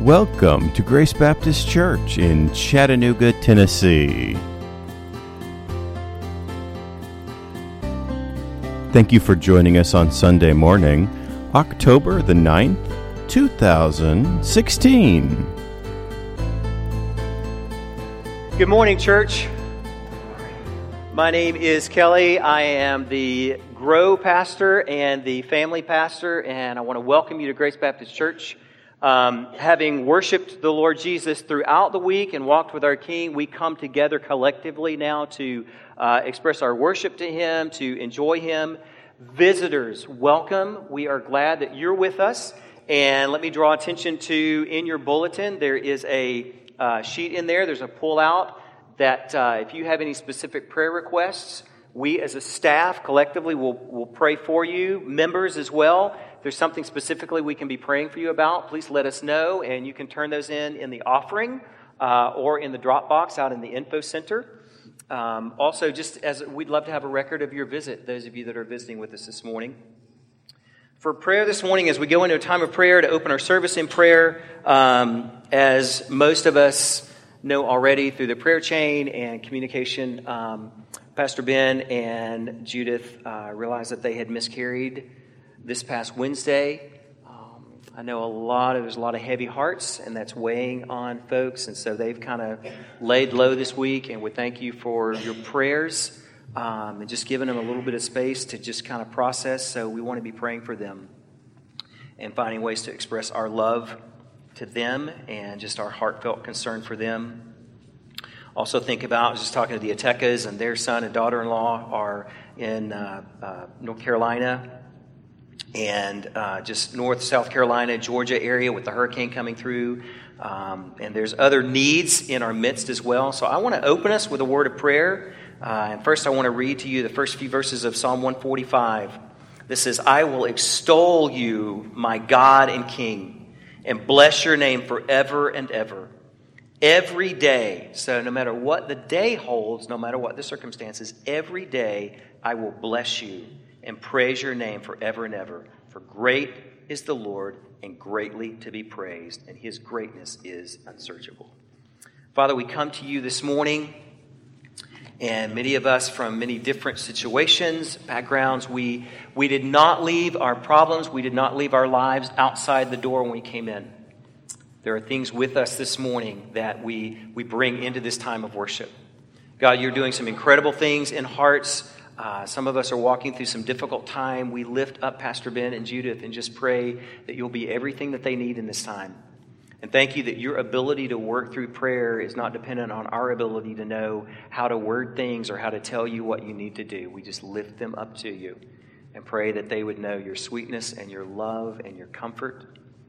Welcome to Grace Baptist Church in Chattanooga, Tennessee. Thank you for joining us on Sunday morning, October the 9th, 2016. Good morning, church. My name is Kelly. I am the Grow pastor and the family pastor, and I want to welcome you to Grace Baptist Church. Having worshiped the Lord Jesus throughout the week and walked with our King, we come together collectively now to express our worship to Him, to enjoy Him. Visitors, welcome. We are glad that you're with us. And let me draw attention to, in your bulletin, there is a sheet in there. There's a pull-out that if you have any specific prayer requests, we as a staff collectively will pray for you. Members as well. If there's something specifically we can be praying for you about, please let us know, and you can turn those in the offering or in the drop box out in the info center. Also, just as we'd love to have a record of your visit, those of you that are visiting with us this morning. For prayer this morning, as we go into a time of prayer to open our service in prayer, as most of us know already through the prayer chain and communication, Pastor Ben and Judith realized that they had miscarried this past Wednesday. I know there's a lot of heavy hearts, and that's weighing on folks, and so they've kind of laid low this week, and we thank you for your prayers and just giving them a little bit of space to just kind of process. So we want to be praying for them and finding ways to express our love to them and just our heartfelt concern for them. Also think about, I was just talking to the Atekas, and their son and daughter-in-law are in North Carolina and just North South Carolina, Georgia area with the hurricane coming through. And there's other needs in our midst as well. So I want to open us with a word of prayer. And first I want to read to you the first few verses of Psalm 145. This says, "I will extol you, my God and King, and bless your name forever and ever. Every day," so no matter what the day holds, no matter what the circumstances, every day I will bless you and praise your name forever and ever. For great is the Lord and greatly to be praised, and His greatness is unsearchable. Father, we come to you this morning, and many of us from many different situations, backgrounds, we did not leave our problems, we did not leave our lives outside the door when we came in. There are things with us this morning that we bring into this time of worship. God, you're doing some incredible things in hearts. Some of us are walking through some difficult time. We lift up Pastor Ben and Judith and just pray that you'll be everything that they need in this time. And thank you that your ability to work through prayer is not dependent on our ability to know how to word things or how to tell you what you need to do. We just lift them up to you and pray that they would know your sweetness and your love and your comfort.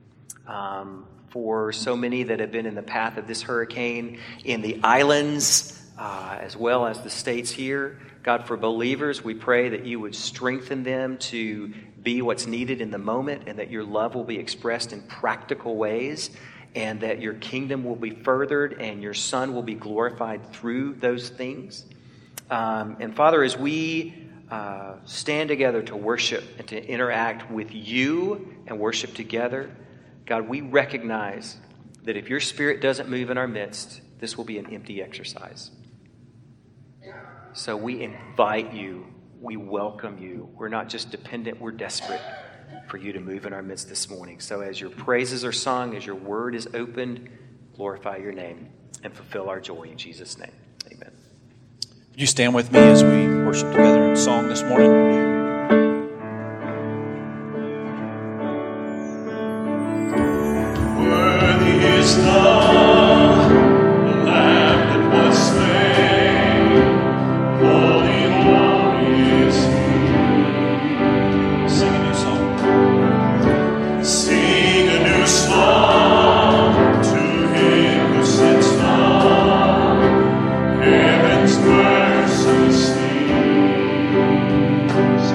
For so many that have been in the path of this hurricane in the islands, as well as the states here. God, for believers, we pray that you would strengthen them to be what's needed in the moment, and that your love will be expressed in practical ways, and that your kingdom will be furthered and your Son will be glorified through those things. And Father, as we stand together to worship and to interact with you and worship together, God, we recognize that if your Spirit doesn't move in our midst, this will be an empty exercise. So we invite you. We welcome you. We're not just dependent, we're desperate for you to move in our midst this morning. So as your praises are sung, as your word is opened, glorify your name and fulfill our joy in Jesus' name. Amen. Would you stand with me as we worship together in song this morning? Heaven's mercy sleep.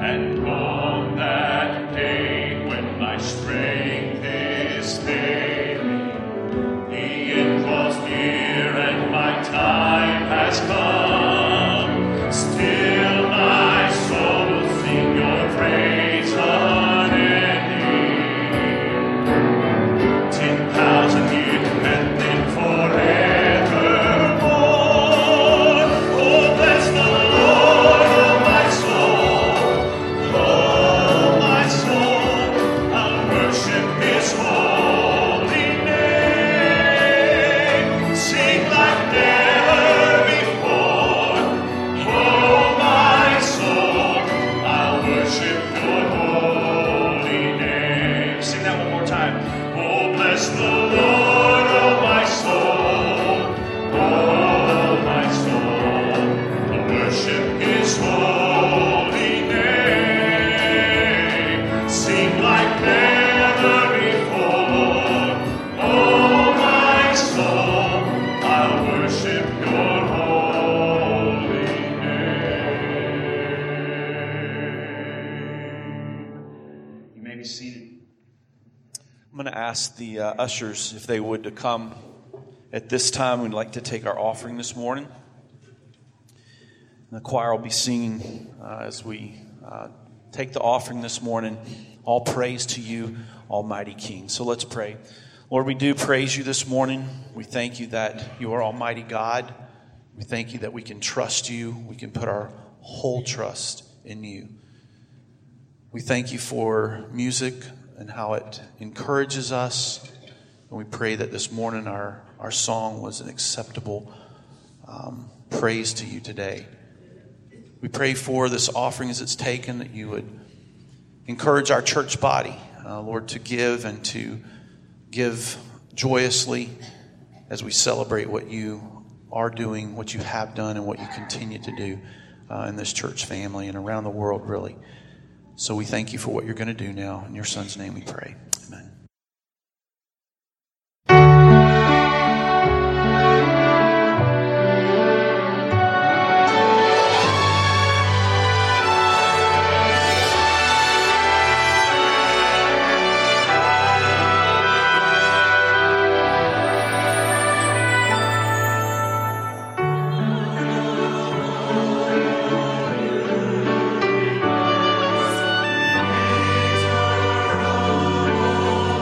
And on that day when my strength is failing, the end draws near and my time has come. Still my soul will sing your praise unending. 10,000 years and then forevermore. Oh, bless the Lord, oh my soul. Oh, my soul, I'll worship His holy name. Sing like never before. Oh, my soul, I'll worship Your holy name. Sing that one more time. Oh, bless the Lord, oh my soul. Oh, my soul, I'll worship His holy name. Sing like never before. Oh, my soul, I'll worship Your holy name. You may be seated. I'm going to ask the ushers if they would to come at this time. We'd like to take our offering this morning. And the choir will be singing as we take the offering this morning. All praise to You, Almighty King. So let's pray. Lord, we do praise You this morning. We thank You that You are Almighty God. We thank You that we can trust You. We can put our whole trust in You. We thank You for music and how it encourages us. And we pray that this morning our song was an acceptable praise to You today. We pray for this offering as it's taken, that You would encourage our church body, Lord, to give and to give joyously as we celebrate what You are doing, what You have done, and what You continue to do in this church family and around the world, really. So we thank You for what You're going to do now. In Your Son's name we pray. Amen. Oh,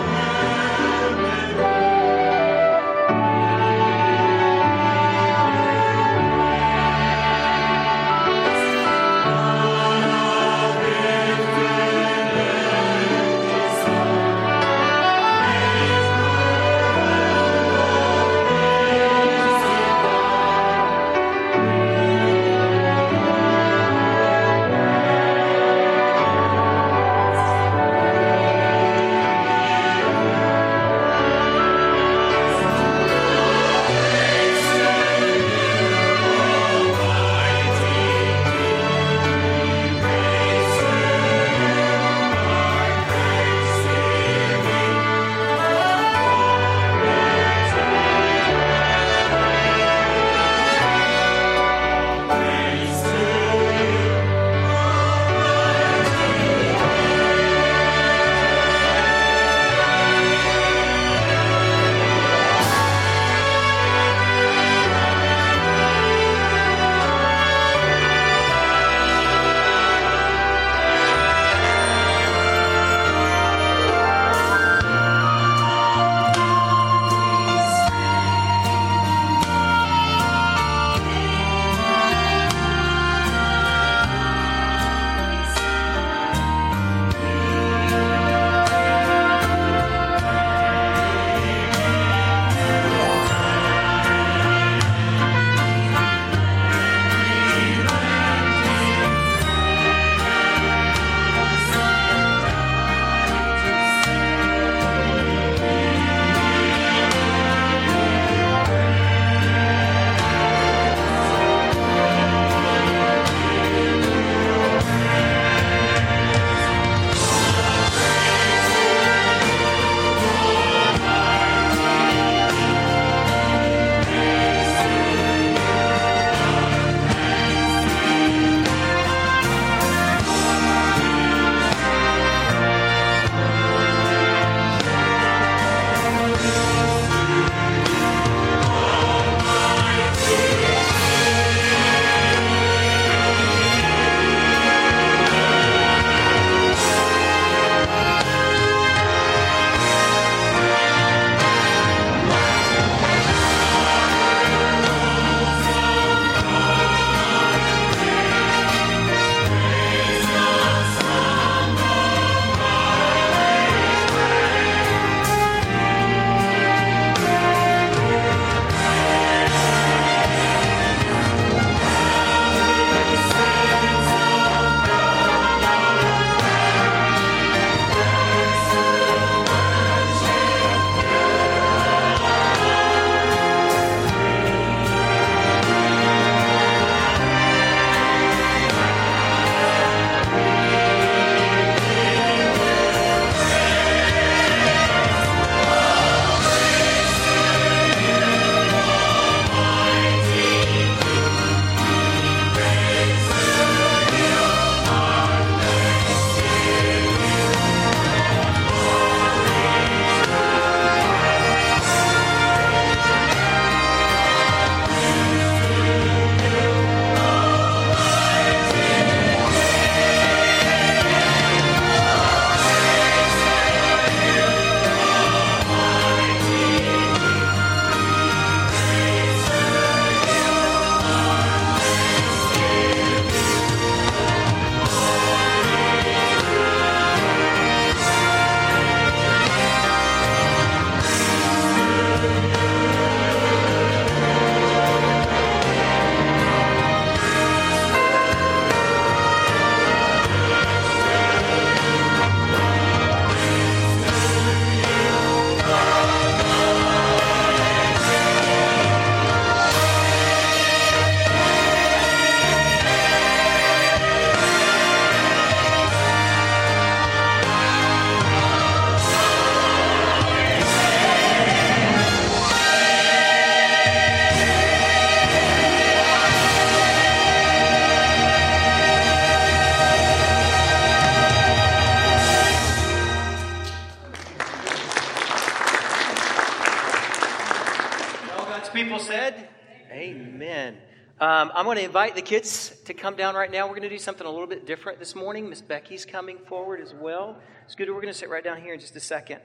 I'm going to invite the kids to come down right now. We're going to do something a little bit different this morning. Miss Becky's coming forward as well. Scooter, we're going to sit right down here in just a second.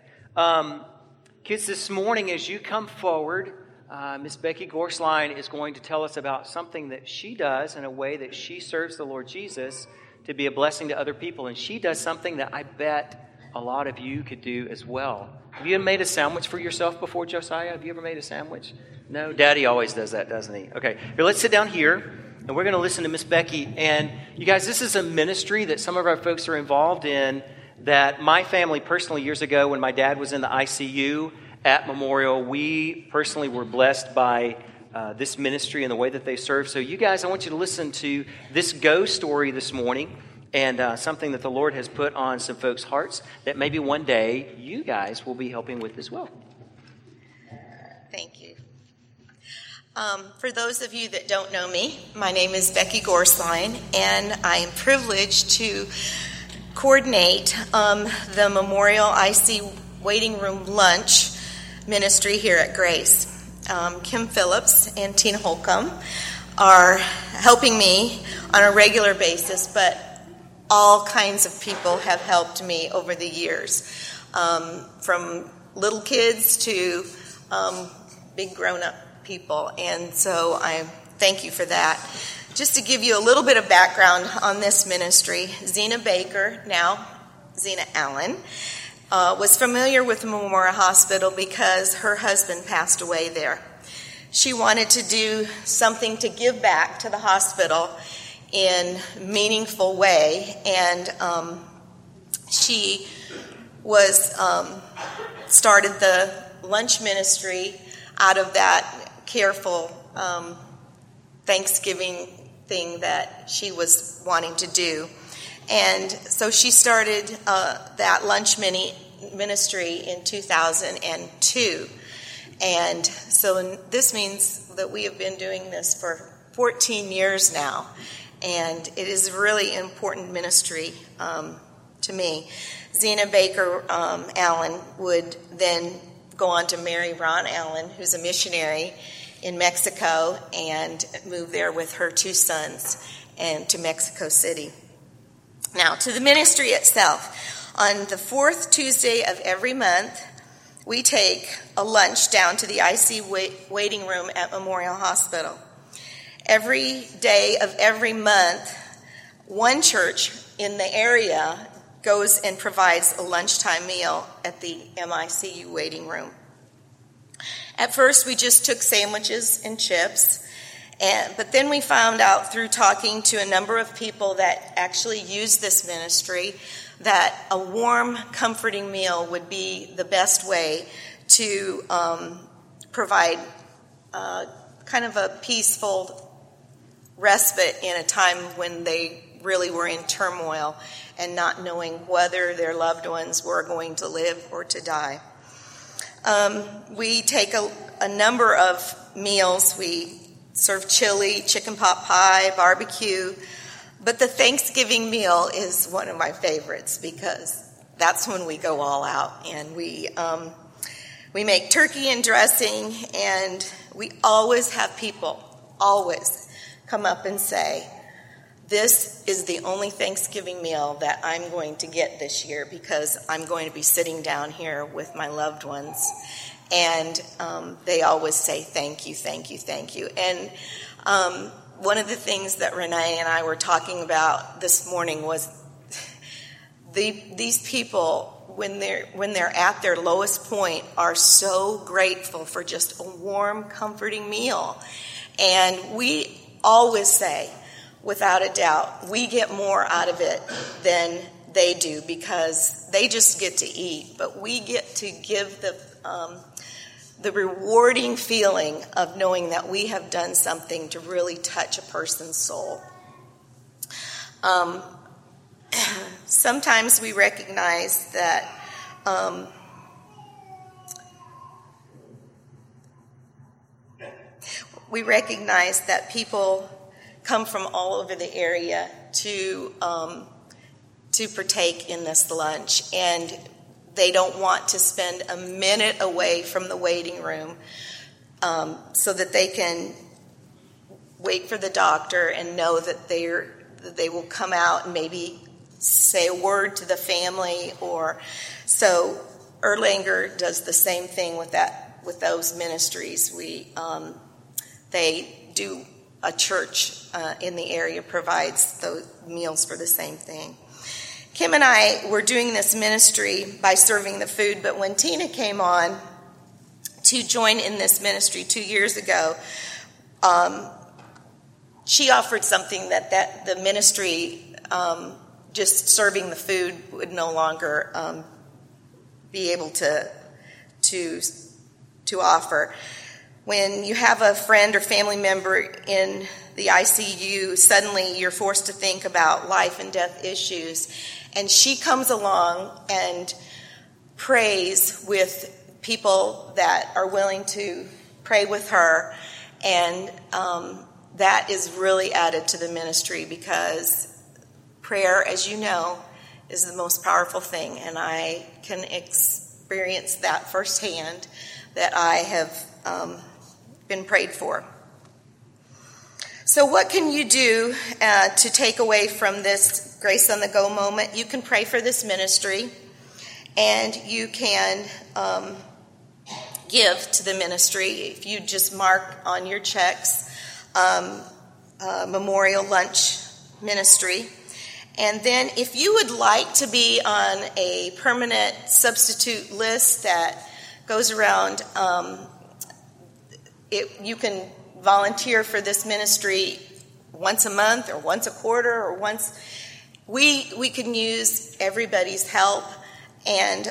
Kids, this morning as you come forward, Miss Becky Gorsline is going to tell us about something that she does in a way that she serves the Lord Jesus to be a blessing to other people. And she does something that I bet a lot of you could do as well. Have you ever made a sandwich for yourself before, Josiah? Have you ever made a sandwich? No? Daddy always does that, doesn't he? Okay. Here, let's sit down here, and we're going to listen to Miss Becky. And you guys, this is a ministry that some of our folks are involved in that my family personally years ago when my dad was in the ICU at Memorial, we personally were blessed by this ministry and the way that they serve. So you guys, I want you to listen to this Go story this morning. And something that the Lord has put on some folks' hearts that maybe one day you guys will be helping with as well. Thank you. For those of you that don't know me, my name is Becky Gorsline, and I am privileged to coordinate the Memorial IC Waiting Room Lunch Ministry here at Grace. Kim Phillips and Tina Holcomb are helping me on a regular basis, but all kinds of people have helped me over the years, from little kids to big grown-up people, and so I thank you for that. Just to give you a little bit of background on this ministry, Zena Baker, now Zena Allen, was familiar with Memorial Hospital because her husband passed away there. She wanted to do something to give back to the hospital in a meaningful way, and she was started the lunch ministry out of that careful Thanksgiving thing that she was wanting to do. And so she started that lunch ministry in 2002. And so this means that we have been doing this for 14 years now. And it is a really important ministry to me. Zena Baker Allen would then go on to marry Ron Allen, who's a missionary in Mexico, and move there with her 2 sons and to Mexico City. Now, to the ministry itself. On the 4th Tuesday of every month, we take a lunch down to the IC waiting room at Memorial Hospital. Every day of every month, one church in the area goes and provides a lunchtime meal at the MICU waiting room. At first, we just took sandwiches and chips, but then we found out through talking to a number of people that actually use this ministry that a warm, comforting meal would be the best way to provide kind of a peaceful respite in a time when they really were in turmoil and not knowing whether their loved ones were going to live or to die. We take a number of meals. We serve chili, chicken pot pie, barbecue, but the Thanksgiving meal is one of my favorites because that's when we go all out, and we make turkey and dressing, and we always have people come up and say, this is the only Thanksgiving meal that I'm going to get this year because I'm going to be sitting down here with my loved ones. And they always say, thank you, thank you, thank you. And one of the things that Renee and I were talking about this morning was these people, when they're at their lowest point, are so grateful for just a warm, comforting meal. And we always say, without a doubt, we get more out of it than they do because they just get to eat, but we get to give the rewarding feeling of knowing that we have done something to really touch a person's soul. Sometimes we recognize that people come from all over the area to partake in this lunch, and they don't want to spend a minute away from the waiting room so that they can wait for the doctor and know that they will come out and maybe say a word to the family. Or so Erlanger does the same thing with those ministries. They do a church in the area provides those meals for the same thing. Kim and I were doing this ministry by serving the food, but when Tina came on to join in this ministry 2 years ago, she offered something that the ministry, just serving the food, would no longer be able to offer. When you have a friend or family member in the ICU, suddenly you're forced to think about life and death issues. And she comes along and prays with people that are willing to pray with her. And that is really added to the ministry, because prayer, as you know, is the most powerful thing. And I can experience that firsthand, that I have been prayed for. So what can you do to take away from this Grace on the Go moment? You can pray for this ministry, and you can give to the ministry. If you just mark on your checks, Memorial Lunch Ministry. And then if you would like to be on a permanent substitute list that goes around, you can volunteer for this ministry once a month or once a quarter or once. We can use everybody's help, and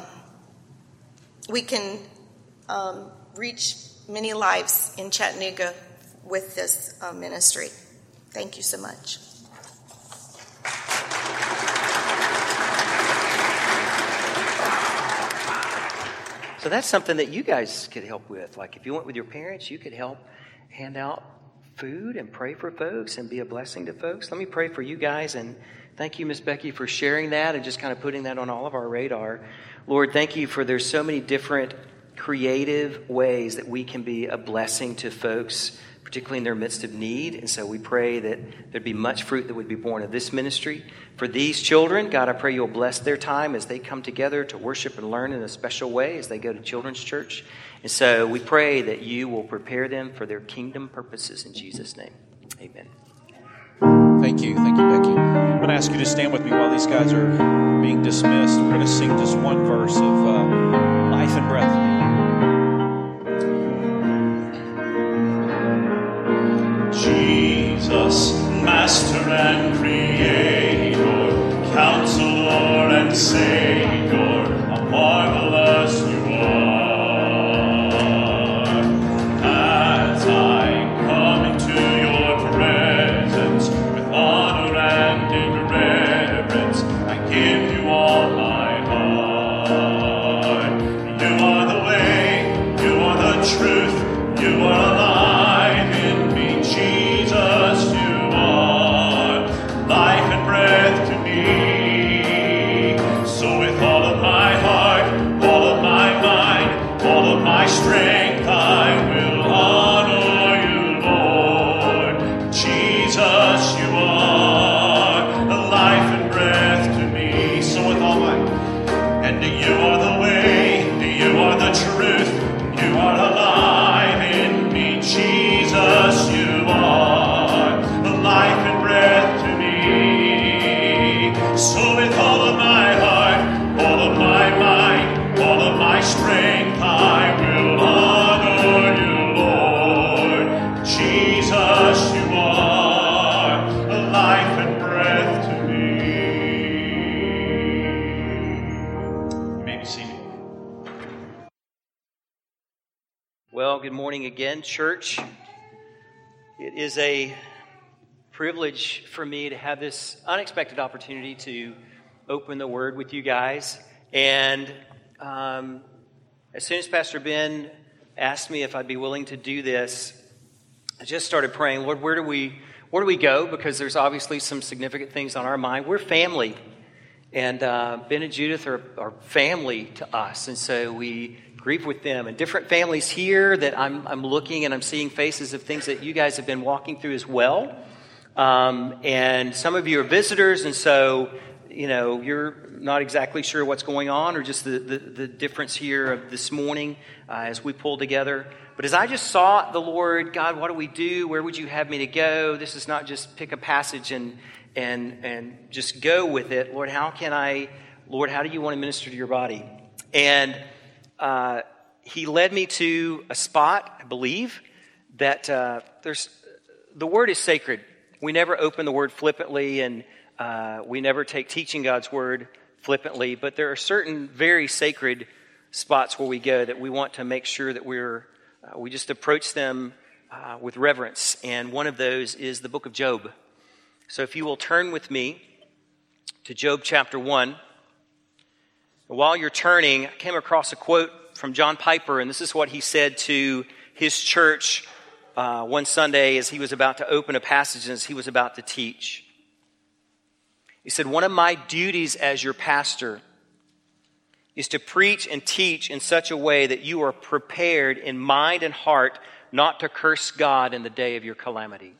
we can reach many lives in Chattanooga with this ministry. Thank you so much. So that's something that you guys could help with. Like if you went with your parents, you could help hand out food and pray for folks and be a blessing to folks. Let me pray for you guys, and thank you, Miss Becky, for sharing that and just kind of putting that on all of our radar. Lord, thank you for there's so many different creative ways that we can be a blessing to folks, particularly in their midst of need. And so we pray that there'd be much fruit that would be born of this ministry. For these children, God, I pray you'll bless their time as they come together to worship and learn in a special way as they go to children's church. And so we pray that you will prepare them for their kingdom purposes in Jesus' name. Amen. Thank you, Becky. I'm going to ask you to stand with me while these guys are being dismissed. We're going to sing just one verse of Life and Breath. Jesus, Master and Creator, Counselor and Savior, how marvelous you are. As I come into your presence with honor and in reverence, I give you all my heart. You are the way, you are the truth, you are alive in me. Jesus, you are life and breath to me. So with all of my heart, all of my mind, all of my strength, I will honor you, Lord. Jesus, you are life and breath to me. So with all my, and you are the way, you are the truth, you are alive in me. Jesus, you are life and breath to me. So with all of my heart, all of my mind, all of my strength, I will honor you, Lord. Jesus, you are life and breath to me. You may be seated. Well, good morning again, church. It is a privilege for me to have this unexpected opportunity to open the Word with you guys. And as soon as Pastor Ben asked me if I'd be willing to do this, I just started praying, Lord, where do we go? Because there's obviously some significant things on our mind. We're family. And Ben and Judith are family to us. And so we grieve with them. And different families here that I'm looking and I'm seeing faces of things that you guys have been walking through as well. And some of you are visitors, and so, you're not exactly sure what's going on, or just the difference here of this morning as we pull together. But as I just sought the Lord, God, what do we do? Where would you have me to go? This is not just pick a passage and just go with it. Lord, how do you want to minister to your body? And he led me to a spot, I believe, that the word is sacred. We never open the word flippantly, and we never take teaching God's word flippantly, but there are certain very sacred spots where we go that we want to make sure that we just approach them with reverence. And one of those is the book of Job. So if you will turn with me to Job chapter 1. While you're turning, I came across a quote from John Piper, and this is what he said to his church one Sunday as he was about to open a passage and as he was about to teach. He said, "One of my duties as your pastor is to preach and teach in such a way that you are prepared in mind and heart not to curse God in the day of your calamity.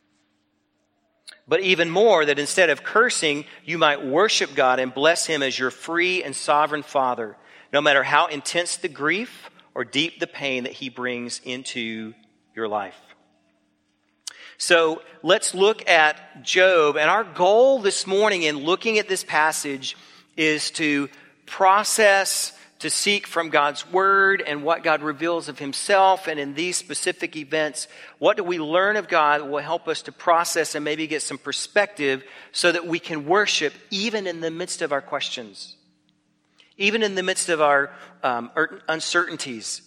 But even more, that instead of cursing, you might worship God and bless Him as your free and sovereign Father, no matter how intense the grief or deep the pain that He brings into your life." So let's look at Job. And our goal this morning in looking at this passage is to process, to seek from God's Word and what God reveals of Himself. And in these specific events, what do we learn of God that will help us to process and maybe get some perspective so that we can worship even in the midst of our questions, even in the midst of our uncertainties,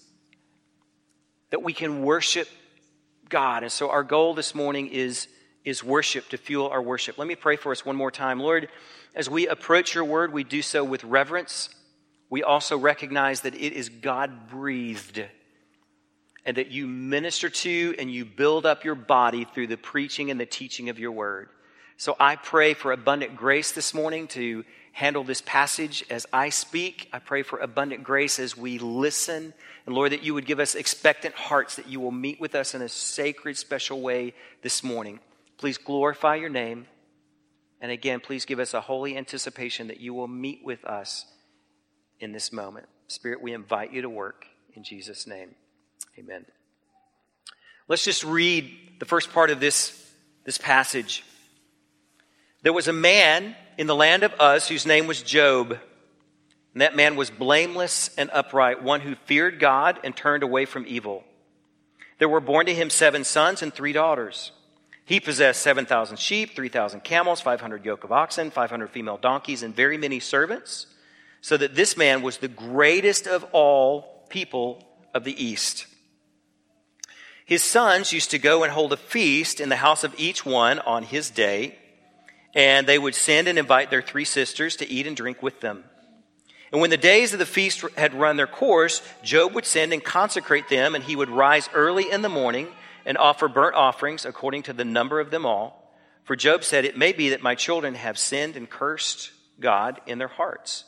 that we can worship God. And so our goal this morning is worship, to fuel our worship. Let me pray for us one more time. Lord, as we approach your word, we do so with reverence. We also recognize that it is God-breathed and that you minister to and you build up your body through the preaching and the teaching of your word. So I pray for abundant grace this morning to handle this passage as I speak. I pray for abundant grace as we listen. And Lord, that you would give us expectant hearts, that you will meet with us in a sacred, special way this morning. Please glorify your name. And again, please give us a holy anticipation that you will meet with us in this moment. Spirit, we invite you to work in Jesus' name. Amen. Let's just read the first part of this passage. There was a man in the land of Uz whose name was Job. And that man was blameless and upright, one who feared God and turned away from evil. There were born to him 7 sons and 3 daughters. He possessed 7,000 sheep, 3,000 camels, 500 yoke of oxen, 500 female donkeys, and very many servants, so that this man was the greatest of all people of the East. His sons used to go and hold a feast in the house of each one on his day, and they would send and invite their 3 sisters to eat and drink with them. And when the days of the feast had run their course, Job would send and consecrate them, and he would rise early in the morning and offer burnt offerings according to the number of them all. For Job said, "It may be that my children have sinned and cursed God in their hearts."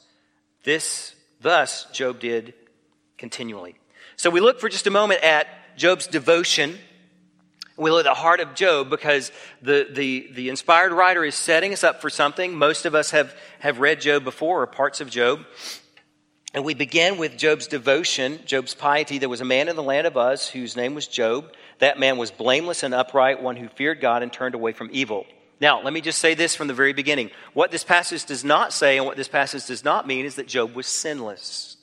Thus Job did continually. So we look for just a moment at Job's devotion. We look at the heart of Job because the inspired writer is setting us up for something. Most of us have read Job before, or parts of Job. And we begin with Job's devotion, Job's piety. There was a man in the land of Uz whose name was Job. That man was blameless and upright, one who feared God and turned away from evil. Now, let me just say this from the very beginning. What this passage does not say and what this passage does not mean is that Job was sinless.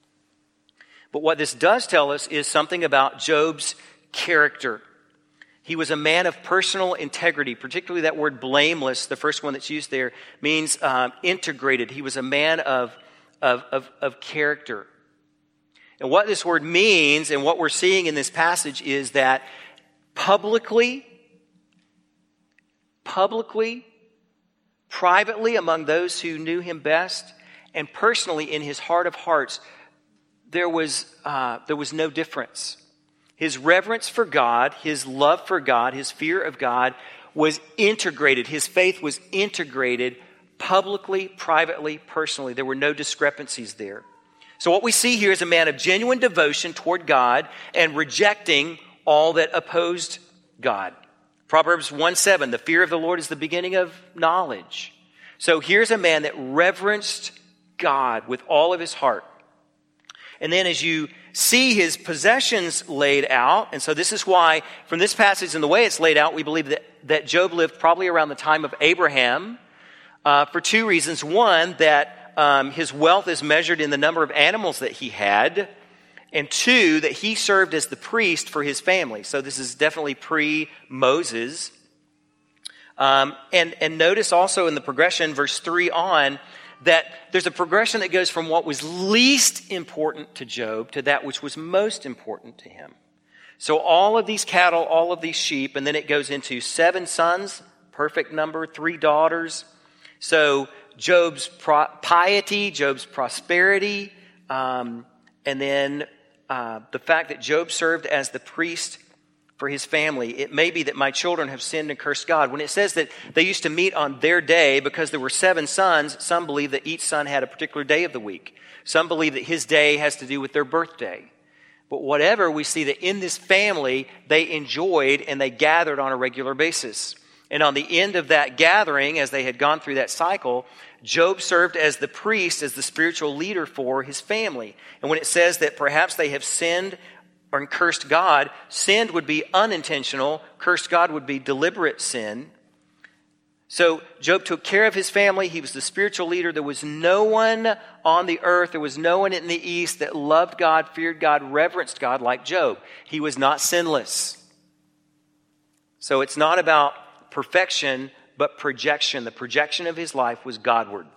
But what this does tell us is something about Job's character. He was a man of personal integrity, particularly that word blameless, the first one that's used there, means integrated. He was a man of character. And what this word means and what we're seeing in this passage is that publicly, privately among those who knew him best, and personally in his heart of hearts, there was no difference. His reverence for God, his love for God, his fear of God was integrated. His faith was integrated publicly, privately, personally. There were no discrepancies there. So what we see here is a man of genuine devotion toward God and rejecting all that opposed God. Proverbs 1:7, the fear of the Lord is the beginning of knowledge. So here's a man that reverenced God with all of his heart. And then as you see his possessions laid out, and so this is why, from this passage and the way it's laid out, we believe that Job lived probably around the time of Abraham for two reasons. One, that his wealth is measured in the number of animals that he had, and two, that he served as the priest for his family. So this is definitely pre-Moses. And notice also in the progression, verse 3 on, that there's a progression that goes from what was least important to Job to that which was most important to him. So all of these cattle, all of these sheep, and then it goes into 7 sons, perfect number, 3 daughters. So Job's piety, Job's prosperity, and then the fact that Job served as the priest for his family. It may be that my children have sinned and cursed God. When it says that they used to meet on their day because there were 7 sons, some believe that each son had a particular day of the week. Some believe that his day has to do with their birthday. But whatever, we see that in this family, they enjoyed and they gathered on a regular basis. And on the end of that gathering, as they had gone through that cycle, Job served as the priest, as the spiritual leader for his family. And when it says that perhaps they have sinned or cursed God, sinned would be unintentional, cursed God would be deliberate sin. So Job took care of his family. He was the spiritual leader. There was no one on the earth, there was no one in the east that loved God, feared God, reverenced God like Job. He was not sinless. So it's not about perfection, but projection. The projection of his life was Godward.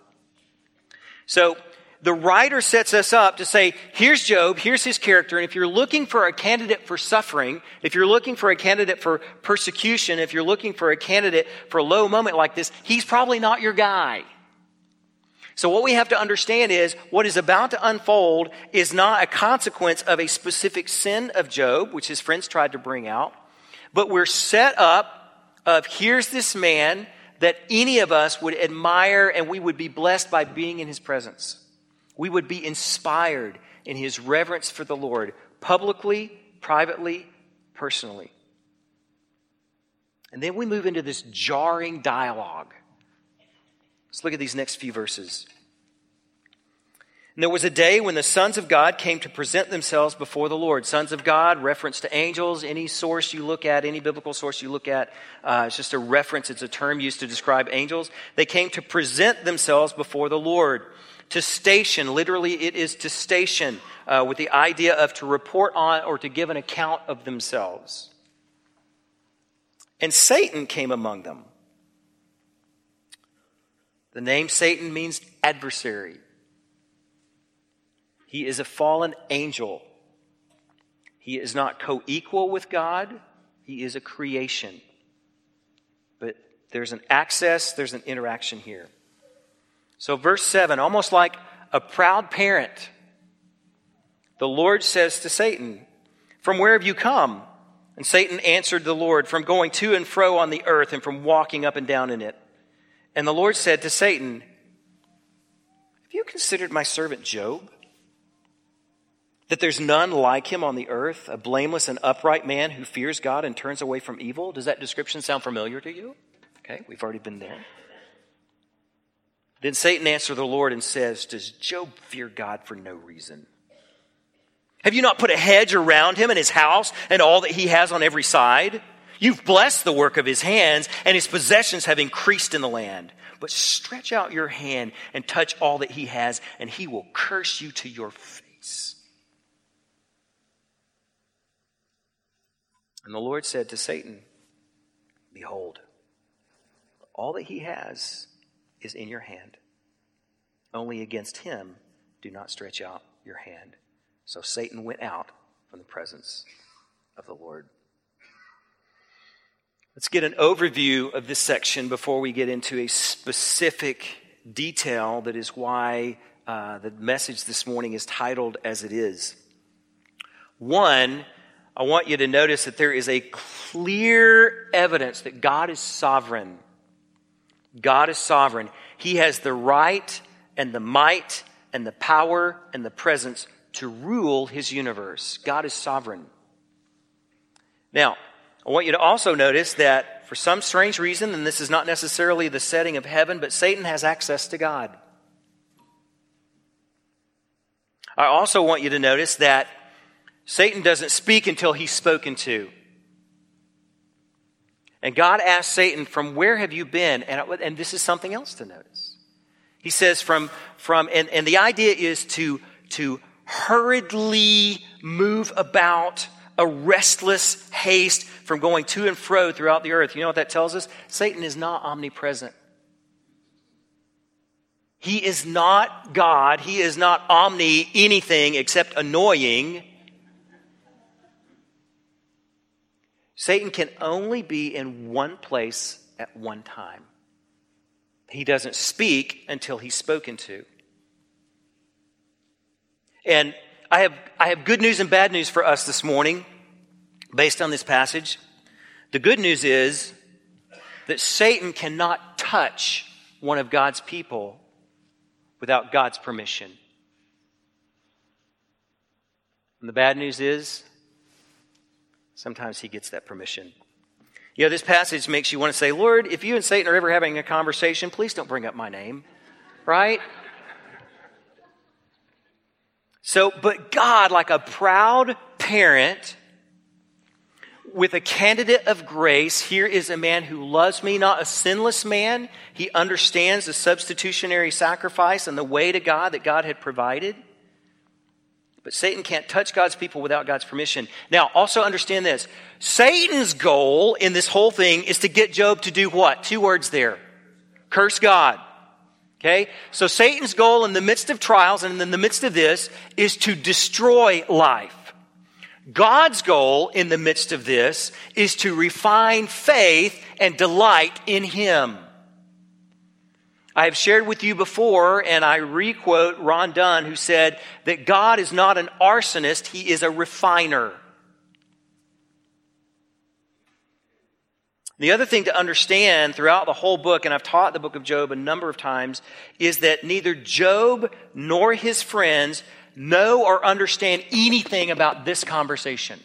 So the writer sets us up to say, here's Job, here's his character, and if you're looking for a candidate for suffering, if you're looking for a candidate for persecution, if you're looking for a candidate for a low moment like this, he's probably not your guy. So what we have to understand is what is about to unfold is not a consequence of a specific sin of Job, which his friends tried to bring out, but we're set up of here's this man that any of us would admire and we would be blessed by being in his presence. We would be inspired in his reverence for the Lord, publicly, privately, personally. And then we move into this jarring dialogue. Let's look at these next few verses. And there was a day when the sons of God came to present themselves before the Lord. Sons of God, reference to angels. Any source you look at, any biblical source you look at, it's just a reference. It's a term used to describe angels. They came to present themselves before the Lord. To station, literally it is to station, with the idea of to report on or to give an account of themselves. And Satan came among them. The name Satan means adversary. He is a fallen angel. He is not co-equal with God. He is a creation. But there's an access, there's an interaction here. So verse 7, almost like a proud parent, the Lord says to Satan, "From where have you come?" And Satan answered the Lord, "From going to and fro on the earth and from walking up and down in it." And the Lord said to Satan, "Have you considered my servant Job? That there's none like him on the earth, a blameless and upright man who fears God and turns away from evil." Does that description sound familiar to you? Okay, we've already been there. Then Satan answered the Lord and says, "Does Job fear God for no reason? Have you not put a hedge around him and his house and all that he has on every side? You've blessed the work of his hands, and his possessions have increased in the land. But stretch out your hand and touch all that he has, and he will curse you to your face." And the Lord said to Satan, "Behold, all that he has is in your hand. Only against him do not stretch out your hand." So Satan went out from the presence of the Lord. Let's get an overview of this section before we get into a specific detail that is why the message this morning is titled as it is. One, I want you to notice that there is a clear evidence that God is sovereign. God is sovereign. He has the right and the might and the power and the presence to rule his universe. God is sovereign. Now, I want you to also notice that for some strange reason, and this is not necessarily the setting of heaven, but Satan has access to God. I also want you to notice that Satan doesn't speak until he's spoken to. And God asked Satan, from where have you been? And this is something else to notice. He says and the idea is to hurriedly move about a restless haste from going to and fro throughout the earth. You know what that tells us? Satan is not omnipresent. He is not God. He is not omni anything except annoying. Satan can only be in one place at one time. He doesn't speak until he's spoken to. And I have good news and bad news for us this morning based on this passage. The good news is that Satan cannot touch one of God's people without God's permission. And the bad news is sometimes he gets that permission. You know, this passage makes you want to say, Lord, if you and Satan are ever having a conversation, please don't bring up my name. Right? So, but God, like a proud parent with a candidate of grace, here is a man who loves me, not a sinless man. He understands the substitutionary sacrifice and the way to God that God had provided. But Satan can't touch God's people without God's permission. Now, also understand this. Satan's goal in this whole thing is to get Job to do what? 2 words there. Curse God. Okay? So Satan's goal in the midst of trials and in the midst of this is to destroy life. God's goal in the midst of this is to refine faith and delight in Him. I have shared with you before, and I requote Ron Dunn, who said that God is not an arsonist, He is a refiner. The other thing to understand throughout the whole book, and I've taught the book of Job a number of times, is that neither Job nor his friends know or understand anything about this conversation.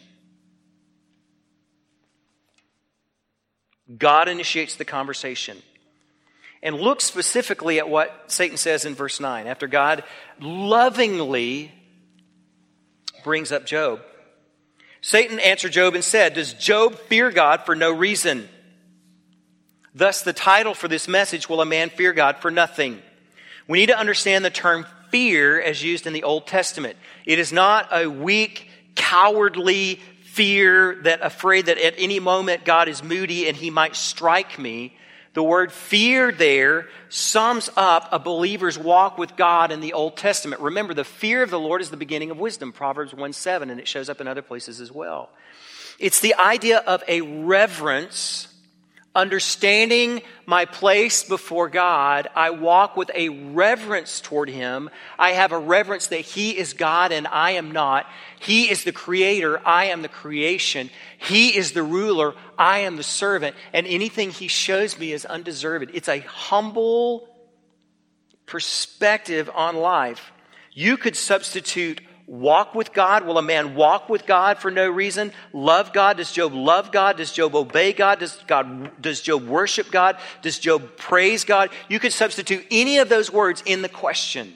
God initiates the conversation. And look specifically at what Satan says in verse 9. After God lovingly brings up Job, Satan answered Job and said, does Job fear God for no reason? Thus the title for this message, will a man fear God for nothing? We need to understand the term fear as used in the Old Testament. It is not a weak, cowardly fear that afraid that at any moment God is moody and He might strike me. The word fear there sums up a believer's walk with God in the Old Testament. Remember, the fear of the Lord is the beginning of wisdom, Proverbs 1:7, and it shows up in other places as well. It's the idea of a reverence, understanding my place before God. I walk with a reverence toward Him. I have a reverence that He is God and I am not. He is the creator. I am the creation. He is the ruler. I am the servant. And anything He shows me is undeserved. It's a humble perspective on life. You could substitute walk with God. Will a man walk with God for no reason? Love God. Does Job love God? Does Job obey God? Does Job worship God? Does Job praise God? You could substitute any of those words in the question.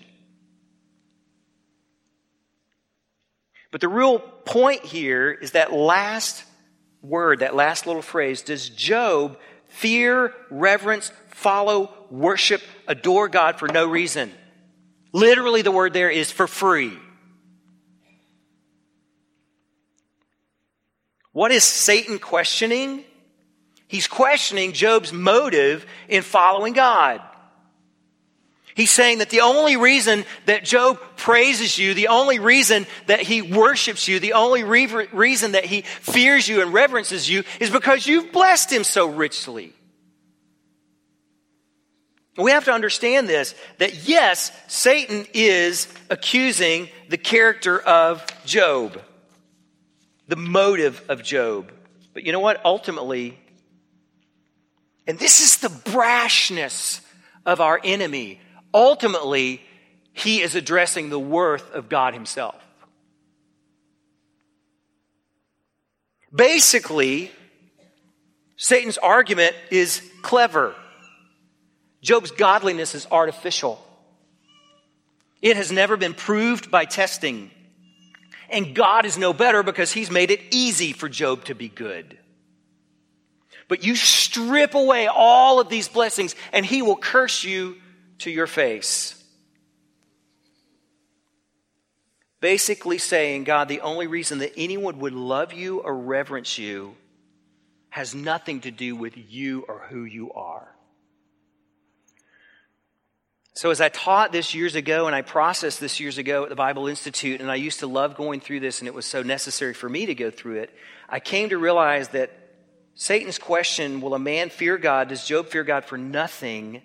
But the real point here is that last word, that last little phrase. Does Job fear, reverence, follow, worship, adore God for no reason? Literally, the word there is for free. What is Satan questioning? He's questioning Job's motive in following God. He's saying that the only reason that Job praises you, the only reason that he worships you, the only reason that he fears you and reverences you is because you've blessed him so richly. We have to understand this, that yes, Satan is accusing the character of Job, the motive of Job. But you know what? Ultimately, and this is the brashness of our enemy, ultimately, he is addressing the worth of God himself. Basically, Satan's argument is clever. Job's godliness is artificial. It has never been proved by testing. And God is no better because he's made it easy for Job to be good. But you strip away all of these blessings and he will curse you to your face. Basically saying, God, the only reason that anyone would love you or reverence you has nothing to do with you or who you are. So as I taught this years ago and I processed this years ago at the Bible Institute, and I used to love going through this and it was so necessary for me to go through it, I came to realize that Satan's question, will a man fear God? Does Job fear God for nothing?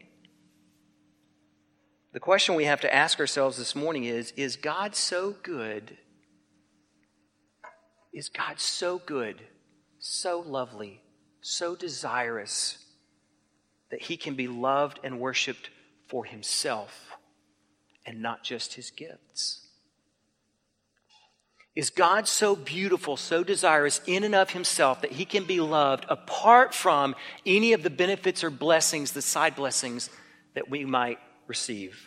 The question we have to ask ourselves this morning is God so good? Is God so good, so lovely, so desirous that he can be loved and worshiped for himself and not just his gifts? Is God so beautiful, so desirous in and of himself that he can be loved apart from any of the benefits or blessings, the side blessings that we might receive?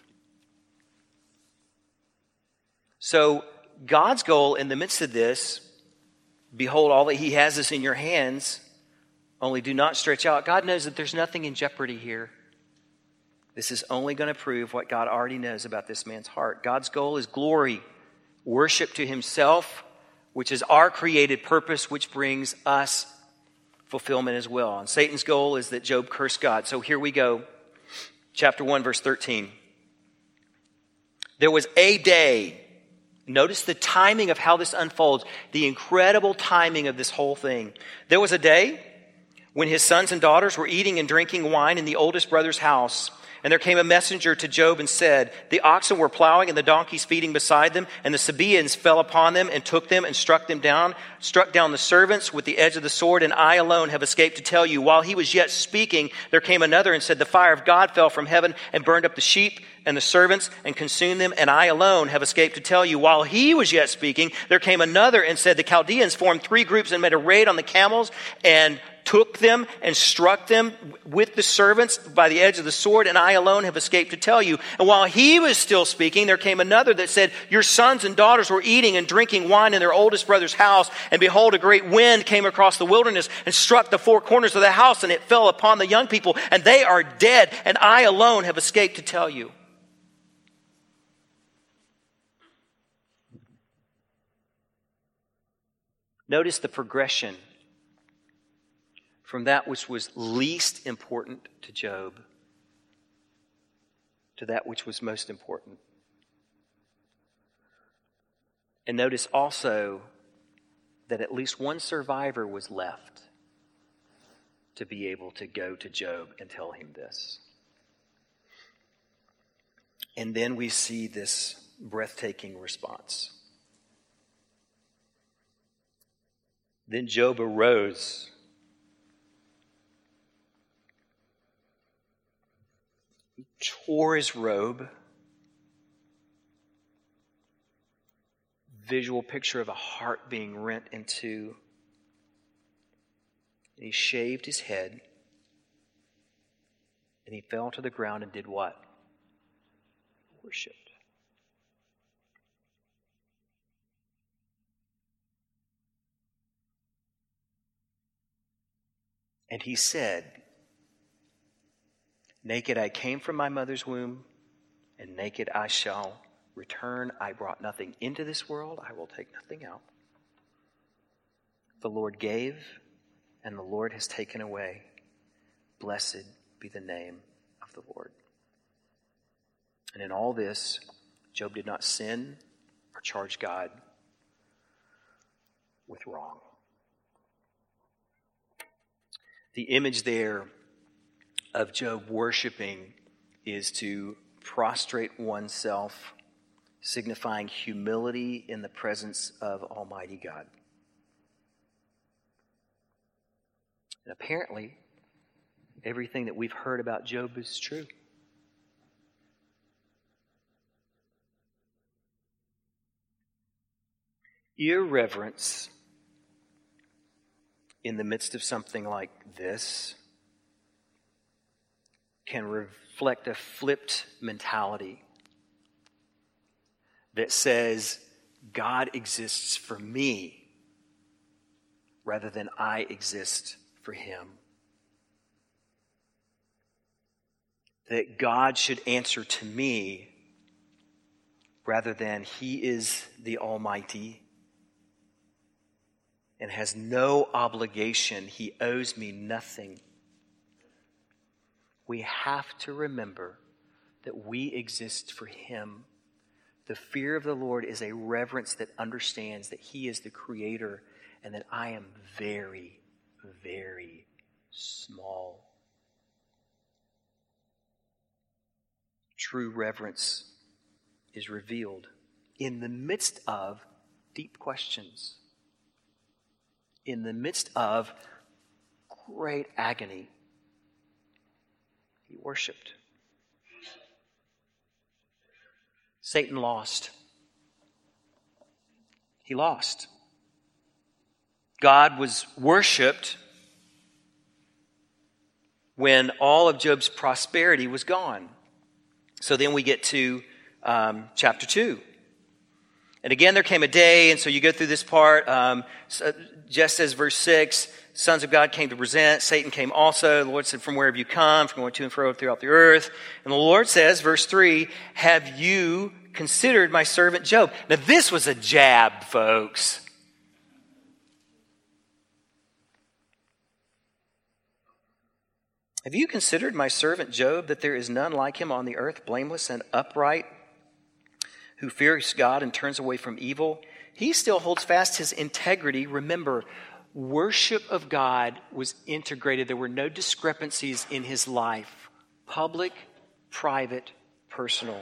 So God's goal in the midst of this, behold, all that he has is in your hands, only do not stretch out. God knows that there's nothing in jeopardy here. This is only going to prove what God already knows about this man's heart. God's goal is glory, worship to himself, which is our created purpose, which brings us fulfillment as well. And Satan's goal is that Job curse God. So here we go. Chapter 1, verse 13. There was a day. Notice the timing of how this unfolds. The incredible timing of this whole thing. There was a day when his sons and daughters were eating and drinking wine in the oldest brother's house. And there came a messenger to Job and said, the oxen were plowing and the donkeys feeding beside them, and the Sabaeans fell upon them and took them and struck down the servants with the edge of the sword, and I alone have escaped to tell you. While he was yet speaking, there came another and said, the fire of God fell from heaven and burned up the sheep and the servants and consumed them, and I alone have escaped to tell you. While he was yet speaking, there came another and said, the Chaldeans formed 3 groups and made a raid on the camels and took them and struck them with the servants by the edge of the sword, and I alone have escaped to tell you. And while he was still speaking, there came another that said, your sons and daughters were eating and drinking wine in their oldest brother's house, and behold, a great wind came across the wilderness and struck the 4 corners of the house, and it fell upon the young people, and they are dead, and I alone have escaped to tell you. Notice the progression from that which was least important to Job to that which was most important. And notice also that at least one survivor was left to be able to go to Job and tell him this. And then we see this breathtaking response. Then Job arose tore his robe. Visual picture of a heart being rent in two. And he shaved his head. And he fell to the ground and did what? Worshipped. And he said, naked I came from my mother's womb, and naked I shall return. I brought nothing into this world. I will take nothing out. The Lord gave, and the Lord has taken away. Blessed be the name of the Lord. And in all this, Job did not sin or charge God with wrong. The image there of Job worshiping is to prostrate oneself, signifying humility in the presence of Almighty God. And apparently, everything that we've heard about Job is true. Irreverence in the midst of something like this can reflect a flipped mentality that says God exists for me rather than I exist for him. That God should answer to me rather than he is the Almighty and has no obligation. He owes me nothing. We have to remember that we exist for him. The fear of the Lord is a reverence that understands that he is the creator and that I am very, very small. True reverence is revealed in the midst of deep questions, in the midst of great agony. He worshiped. Satan lost. He lost. God was worshiped when all of Job's prosperity was gone. So then we get to chapter 2. And again, there came a day, and so you go through this part, just as verse 6, sons of God came to present, Satan came also. The Lord said, from where have you come? From going to and fro throughout the earth. And the Lord says, verse 3, have you considered my servant Job? Now this was a jab, folks. Have you considered my servant Job, that there is none like him on the earth, blameless and upright, who fears God and turns away from evil? He still holds fast his integrity. Remember, worship of God was integrated. There were no discrepancies in his life. Public, private, personal.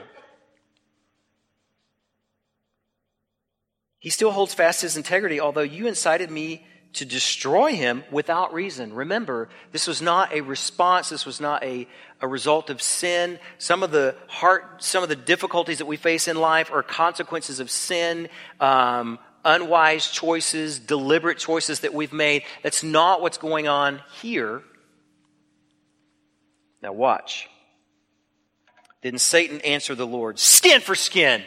He still holds fast his integrity, although you incited me to destroy him without reason. Remember, this was not a response. This was not a result of sin. Some of the difficulties that we face in life are consequences of sin, unwise choices, deliberate choices that we've made. That's not what's going on here. Now watch. Then Satan answered the Lord, skin for skin.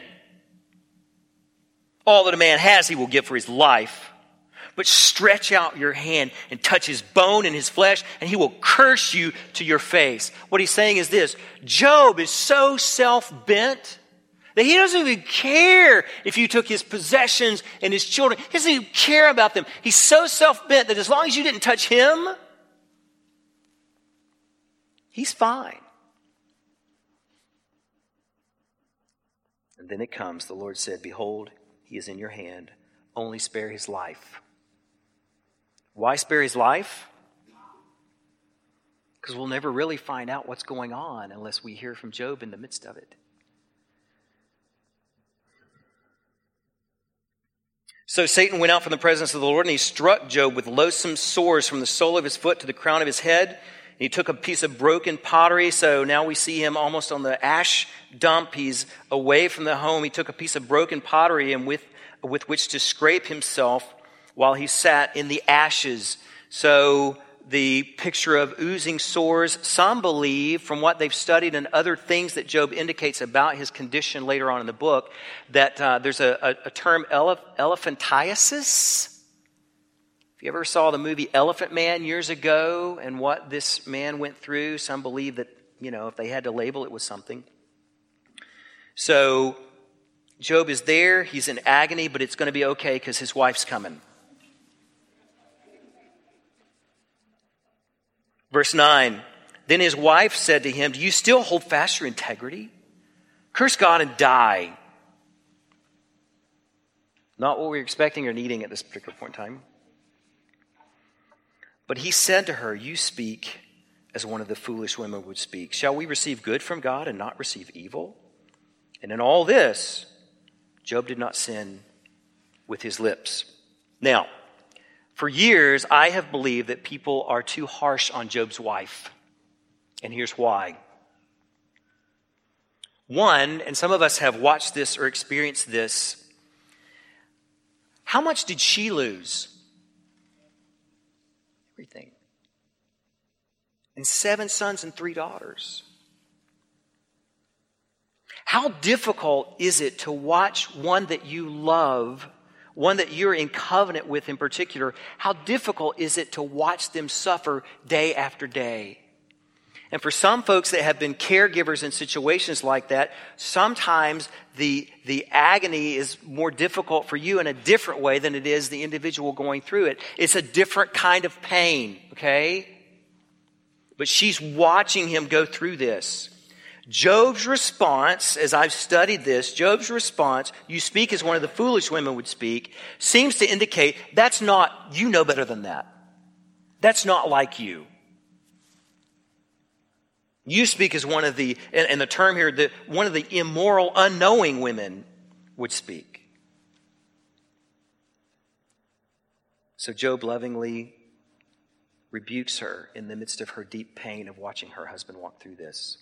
All that a man has, he will give for his life. But stretch out your hand and touch his bone and his flesh, and he will curse you to your face. What he's saying is this: Job is so self-bent that he doesn't even care if you took his possessions and his children. He doesn't even care about them. He's so self-bent that as long as you didn't touch him, he's fine. And then it comes, the Lord said, behold, he is in your hand. Only spare his life. Why spare his life? Because we'll never really find out what's going on unless we hear from Job in the midst of it. So Satan went out from the presence of the Lord, and he struck Job with loathsome sores from the sole of his foot to the crown of his head. And he took a piece of broken pottery, so now we see him almost on the ash dump. He's away from the home. He took a piece of broken pottery and with which to scrape himself while he sat in the ashes. So the picture of oozing sores, some believe from what they've studied and other things that Job indicates about his condition later on in the book, that there's a term, elephantiasis. If you ever saw the movie Elephant Man years ago and what this man went through, some believe that, if they had to label it with something. So Job is there, he's in agony, but it's going to be okay because his wife's coming. Verse 9, then his wife said to him, do you still hold fast your integrity? Curse God and die. Not what we were expecting or needing at this particular point in time. But he said to her, you speak as one of the foolish women would speak. Shall we receive good from God and not receive evil? And in all this, Job did not sin with his lips. Now, for years, I have believed that people are too harsh on Job's wife. And here's why. One, and some of us have watched this or experienced this, How much did she lose? Everything. And 7 sons and 3 daughters. How difficult is it to watch one that you love, one that you're in covenant with in particular, how difficult is it to watch them suffer day after day? And for some folks that have been caregivers in situations like that, sometimes the agony is more difficult for you in a different way than it is the individual going through it. It's a different kind of pain, okay? But she's watching him go through this. Job's response, as I've studied this, Job's response, you speak as one of the foolish women would speak, seems to indicate that's not, you know better than that. That's not like you. You speak as one of the, and the term here, one of the immoral, unknowing women would speak. So Job lovingly rebukes her in the midst of her deep pain of watching her husband walk through this.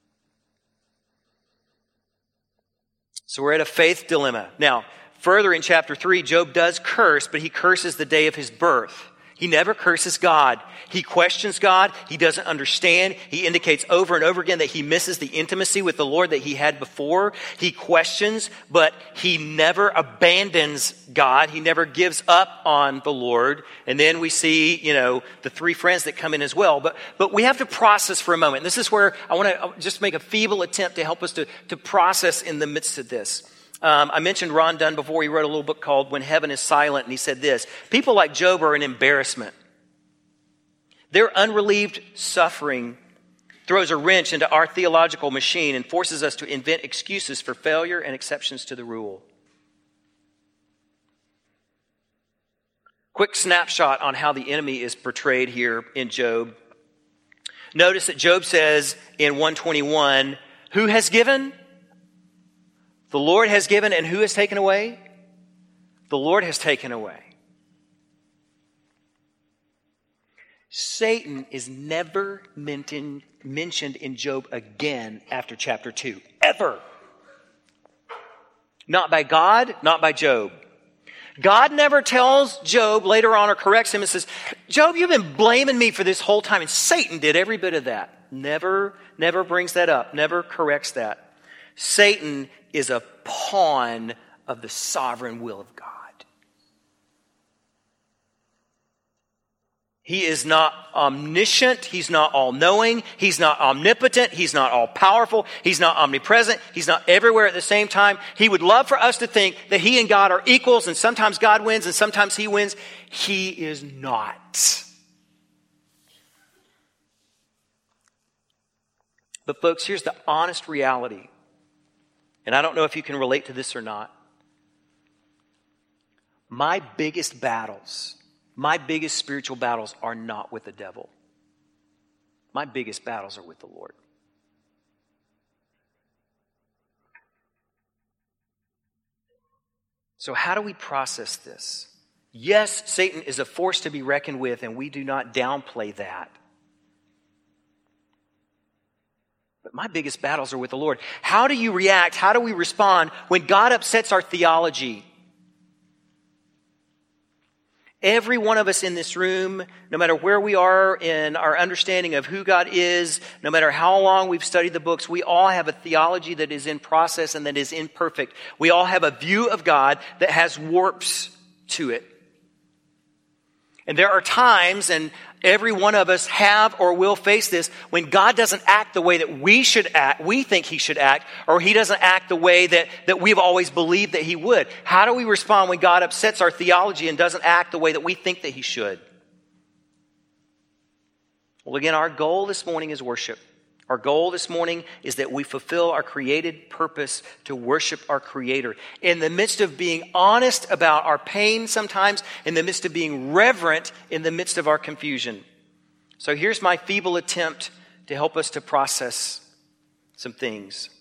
So we're at a faith dilemma. Now, further in chapter 3, Job does curse, but he curses the day of his birth. He never curses God. He questions God. He doesn't understand. He indicates over and over again that he misses the intimacy with the Lord that he had before. He questions, but he never abandons God. He never gives up on the Lord. And then we see, the 3 friends that come in as well. But we have to process for a moment. This is where I want to just make a feeble attempt to help us to process in the midst of this. I mentioned Ron Dunn before. He wrote a little book called When Heaven is Silent, and he said this: people like Job are an embarrassment. Their unrelieved suffering throws a wrench into our theological machine and forces us to invent excuses for failure and exceptions to the rule. Quick snapshot on how the enemy is portrayed here in Job. Notice that Job says in 121, who has given? The Lord has given, and who has taken away? The Lord has taken away. Satan is never mentioned in Job again after chapter 2. Ever. Not by God, not by Job. God never tells Job later on or corrects him and says, Job, you've been blaming me for this whole time. And Satan did every bit of that. Never brings that up. Never corrects that. Satan is a pawn of the sovereign will of God. He is not omniscient. He's not all-knowing. He's not omnipotent. He's not all-powerful. He's not omnipresent. He's not everywhere at the same time. He would love for us to think that he and God are equals, and sometimes God wins and sometimes he wins. He is not. But folks, here's the honest reality. And I don't know if you can relate to this or not. My biggest battles, my biggest spiritual battles are not with the devil. My biggest battles are with the Lord. So how do we process this? Yes, Satan is a force to be reckoned with, and we do not downplay that. But my biggest battles are with the Lord. How do you react? How do we respond when God upsets our theology? Every one of us in this room, no matter where we are in our understanding of who God is, no matter how long we've studied the books, we all have a theology that is in process and that is imperfect. We all have a view of God that has warps to it. And there are times, and every one of us have or will face this, when God doesn't act the way that we should act, we think he should act, or he doesn't act the way that we've always believed that he would. How do we respond when God upsets our theology and doesn't act the way that we think that he should? Well, again, our goal this morning is worship. Our goal this morning is that we fulfill our created purpose to worship our Creator. In the midst of being honest about our pain sometimes, in the midst of being reverent in the midst of our confusion. So here's my feeble attempt to help us to process some things.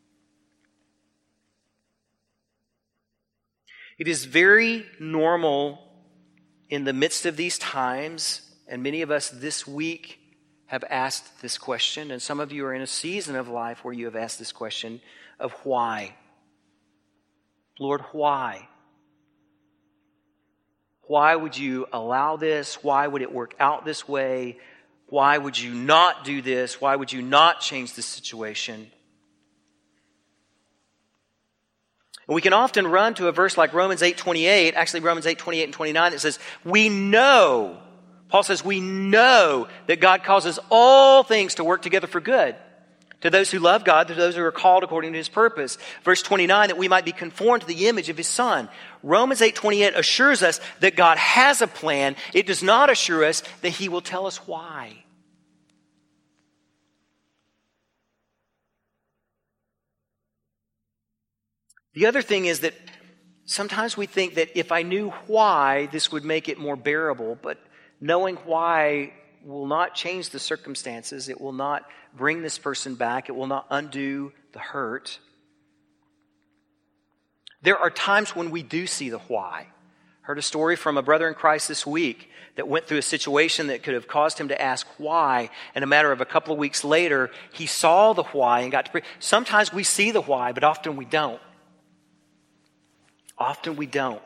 It is very normal in the midst of these times, and many of us this week have asked this question, and some of you are in a season of life where you have asked this question of why. Lord, why? Why would you allow this? Why would it work out this way? Why would you not do this? Why would you not change the situation? And we can often run to a verse like Romans 8:28, actually Romans 8:28 and 29, that says, we know, Paul says, we know that God causes all things to work together for good, to those who love God, to those who are called according to His purpose. Verse 29, that we might be conformed to the image of His Son. Romans 8:28 assures us that God has a plan. It does not assure us that He will tell us why. The other thing is that sometimes we think that if I knew why, this would make it more bearable, but knowing why will not change the circumstances. It will not bring this person back. It will not undo the hurt. There are times when we do see the why. Heard a story from a brother in Christ this week that went through a situation that could have caused him to ask why, and a matter of a couple of weeks later, he saw the why and got to pray. Sometimes we see the why, but often we don't. Often we don't.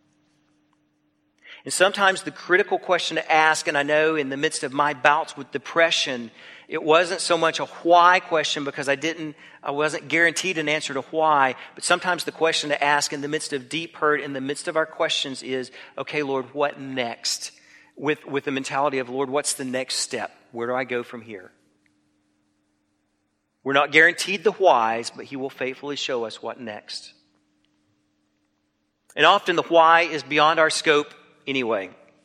And sometimes the critical question to ask, and I know in the midst of my bouts with depression, it wasn't so much a why question because I wasn't guaranteed an answer to why, but sometimes the question to ask in the midst of deep hurt, in the midst of our questions is, okay, Lord, what next? With the mentality of, Lord, what's the next step? Where do I go from here? We're not guaranteed the whys, but He will faithfully show us what next. And often the why is beyond our scope anyway.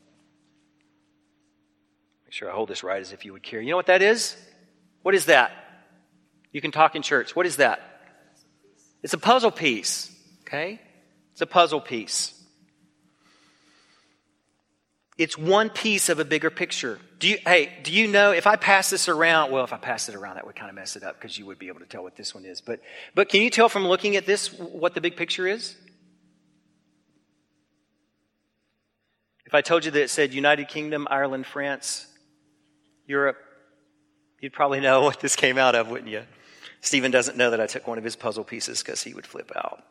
Make sure I hold this right as if you would care. You know what that is? What is that? You can talk in church. What is that? It's a puzzle piece. Okay? It's a puzzle piece. It's one piece of a bigger picture. Do you know, if I pass this around, well, if I pass it around, that would kind of mess it up because you would be able to tell what this one is. But can you tell from looking at this what the big picture is? If I told you that it said United Kingdom, Ireland, France, Europe, you'd probably know what this came out of, wouldn't you? Stephen doesn't know that I took one of his puzzle pieces because he would flip out.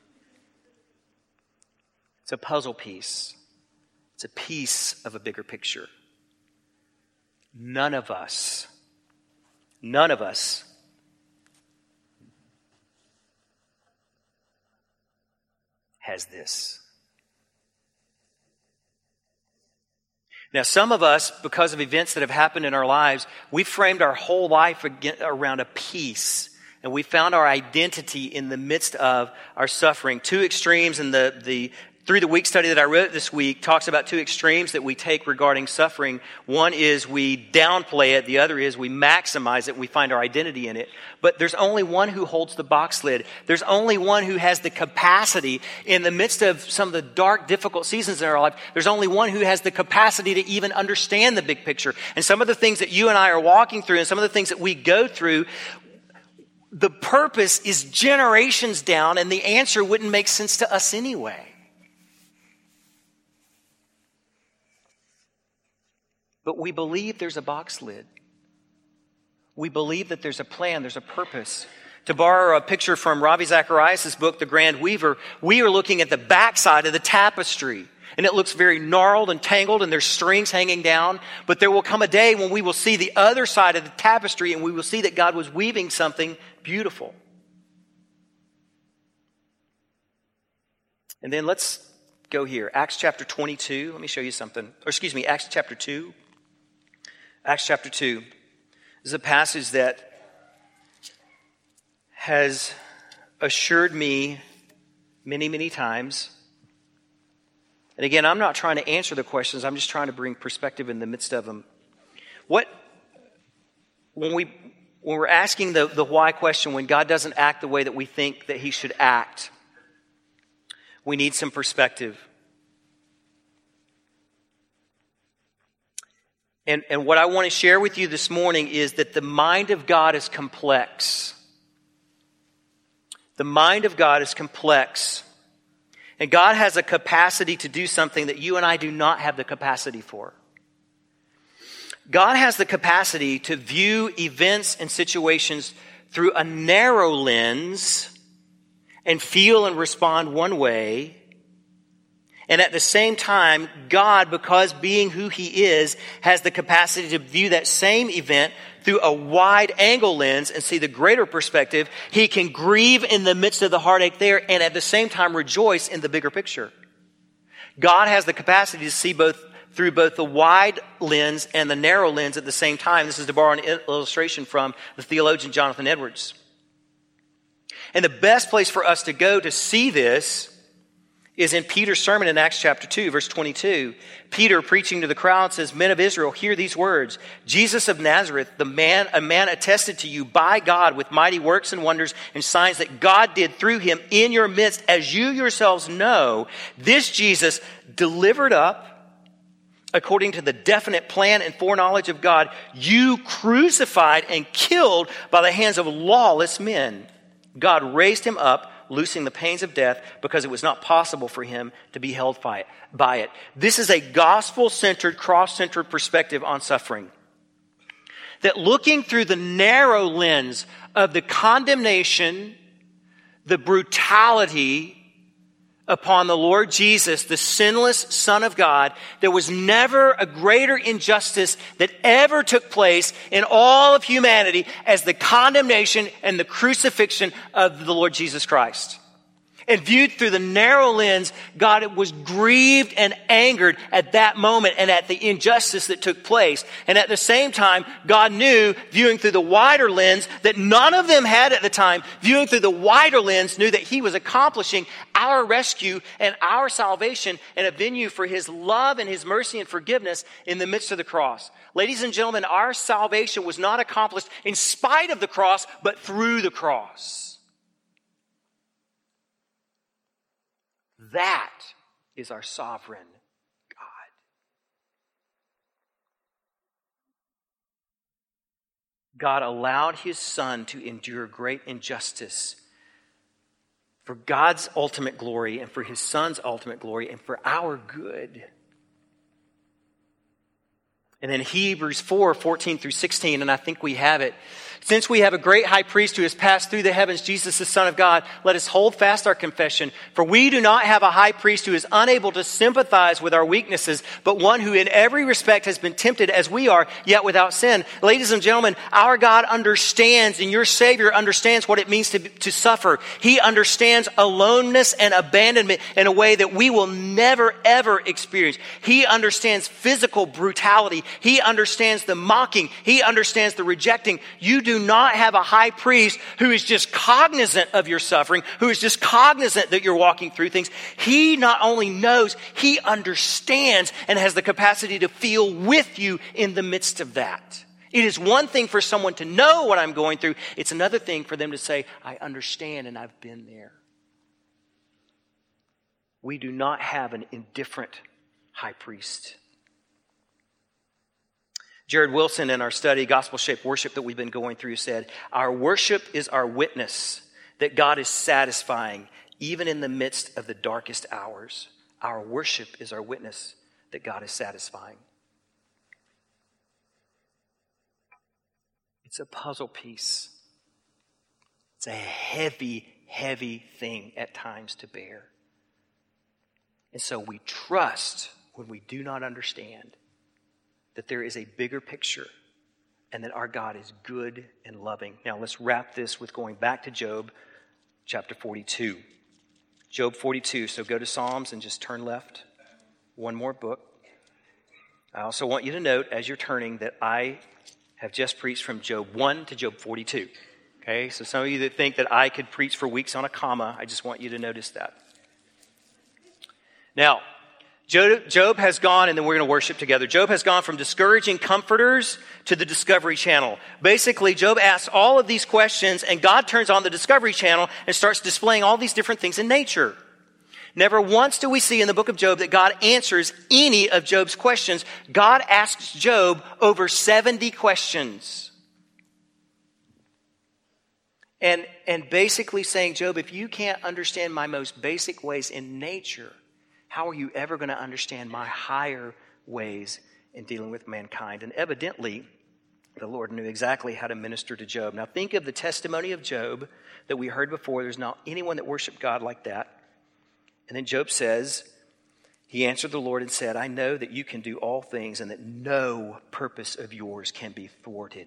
It's a puzzle piece. It's a piece of a bigger picture. None of us has this. Now, some of us, because of events that have happened in our lives, we've framed our whole life around a piece. And we found our identity in the midst of our suffering. Two extremes in the Through the Week study that I wrote this week talks about two extremes that we take regarding suffering. One is we downplay it. The other is we maximize it. We find our identity in it. But there's only one who holds the box lid. There's only one who has the capacity in the midst of some of the dark, difficult seasons in our life. There's only one who has the capacity to even understand the big picture. And some of the things that you and I are walking through and some of the things that we go through, the purpose is generations down and the answer wouldn't make sense to us anyway. But we believe there's a box lid. We believe that there's a plan, there's a purpose. To borrow a picture from Ravi Zacharias' book, The Grand Weaver, we are looking at the backside of the tapestry. And it looks very gnarled and tangled and there's strings hanging down. But there will come a day when we will see the other side of the tapestry and we will see that God was weaving something beautiful. And then let's go here. Acts chapter 22. Let me show you something. Acts chapter 2. Acts chapter 2 this is a passage that has assured me many, many times. And again, I'm not trying to answer the questions. I'm just trying to bring perspective in the midst of them. When we're asking the why question, when God doesn't act the way that we think that He should act, we need some perspective. And what I want to share with you this morning is that the mind of God is complex. The mind of God is complex. And God has a capacity to do something that you and I do not have the capacity for. God has the capacity to view events and situations through a narrow lens and feel and respond one way. And at the same time, God, because being who he is, has the capacity to view that same event through a wide-angle lens and see the greater perspective. He can grieve in the midst of the heartache there and at the same time rejoice in the bigger picture. God has the capacity to see through both the wide lens and the narrow lens at the same time. This is to borrow an illustration from the theologian Jonathan Edwards. And the best place for us to go to see this is in Peter's sermon in Acts chapter 2, verse 22. Peter, preaching to the crowd, says, "Men of Israel, hear these words. Jesus of Nazareth, a man attested to you by God with mighty works and wonders and signs that God did through him in your midst, as you yourselves know. This Jesus delivered up, according to the definite plan and foreknowledge of God, you crucified and killed by the hands of lawless men. God raised him up, loosing the pains of death, because it was not possible for him to be held by it." This is a gospel-centered, cross-centered perspective on suffering. That looking through the narrow lens of the condemnation, the brutality upon the Lord Jesus, the sinless Son of God, there was never a greater injustice that ever took place in all of humanity as the condemnation and the crucifixion of the Lord Jesus Christ. And viewed through the narrow lens, God was grieved and angered at that moment and at the injustice that took place. And at the same time, God knew, viewing through the wider lens that none of them had at the time, viewing through the wider lens, knew that he was accomplishing our rescue and our salvation and a venue for his love and his mercy and forgiveness in the midst of the cross. Ladies and gentlemen, our salvation was not accomplished in spite of the cross, but through the cross. That is our sovereign God. God allowed his Son to endure great injustice for God's ultimate glory and for his Son's ultimate glory and for our good. And then Hebrews 4, 14 through 16, and I think we have it. "Since we have a great high priest who has passed through the heavens, Jesus, the Son of God, let us hold fast our confession. For we do not have a high priest who is unable to sympathize with our weaknesses, but one who in every respect has been tempted as we are, yet without sin." Ladies and gentlemen, our God understands, and your Savior understands what it means to suffer. He understands aloneness and abandonment in a way that we will never, ever experience. He understands physical brutality. He understands the mocking. He understands the rejecting. You do not have a high priest who is just cognizant of your suffering, who is just cognizant that you're walking through things. He not only knows, he understands and has the capacity to feel with you in the midst of that. It is one thing for someone to know what I'm going through. It's another thing for them to say, "I understand and I've been there." We do not have an indifferent high priest. Jared Wilson, in our study, Gospel-Shaped Worship, that we've been going through, said, "Our worship is our witness that God is satisfying even in the midst of the darkest hours." Our worship is our witness that God is satisfying. It's a puzzle piece. It's a heavy, heavy thing at times to bear. And so we trust when we do not understand that there is a bigger picture and that our God is good and loving. Now let's wrap this with going back to Job chapter 42. Job 42. So go to Psalms and just turn left. One more book. I also want you to note as you're turning that I have just preached from Job 1 to Job 42. Okay, so some of you that think that I could preach for weeks on a comma, I just want you to notice that. Now, Job has gone, and then we're going to worship together. Job has gone from discouraging comforters to the Discovery Channel. Basically, Job asks all of these questions, and God turns on the Discovery Channel and starts displaying all these different things in nature. Never once do we see in the book of Job that God answers any of Job's questions. God asks Job over 70 questions. And basically saying, Job, if you can't understand my most basic ways in nature, how are you ever going to understand my higher ways in dealing with mankind? And evidently, the Lord knew exactly how to minister to Job. Now think of the testimony of Job that we heard before. There's not anyone that worshiped God like that. And then Job says, He answered the Lord and said, I know that you can do all things and that no purpose of yours can be thwarted.